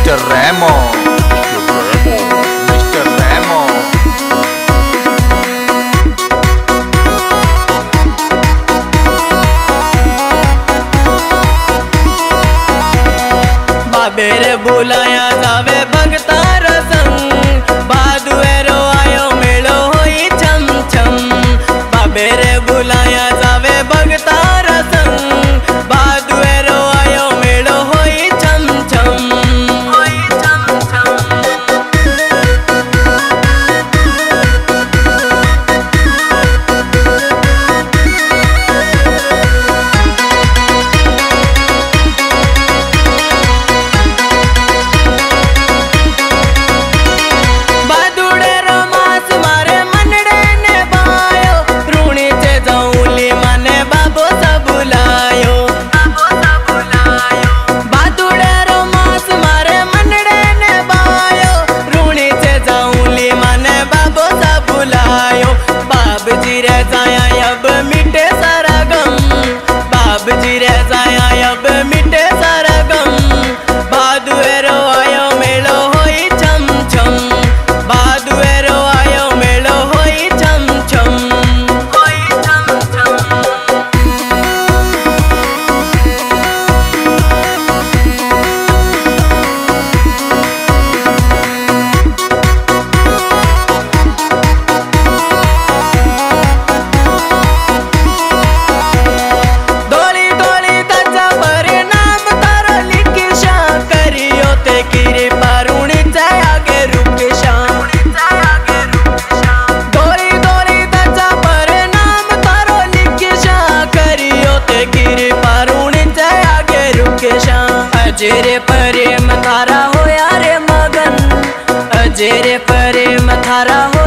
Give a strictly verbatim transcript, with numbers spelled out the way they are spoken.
Mister Remo, mister Remo. बाबे रे बुलाया जावे भगतार संग, बादुएरो आयो मेलो होई छम छम। बाबे रे बुलाया जावे भगतार संग, बादुएरो आयो मेलो होई छम छम, होई छम छम। बाबजी रे जाया अब मिटे सारा गम, बाबजी रे जाया अब मिटे सारा गम। बादुएरो आयो मेलो होई छम छम, बादुएरो आयो मेलो होई छम छम, होई छम छम। अजेरे प्रेम थारा होया रे मगन, अजेरे प्रेम थारा हो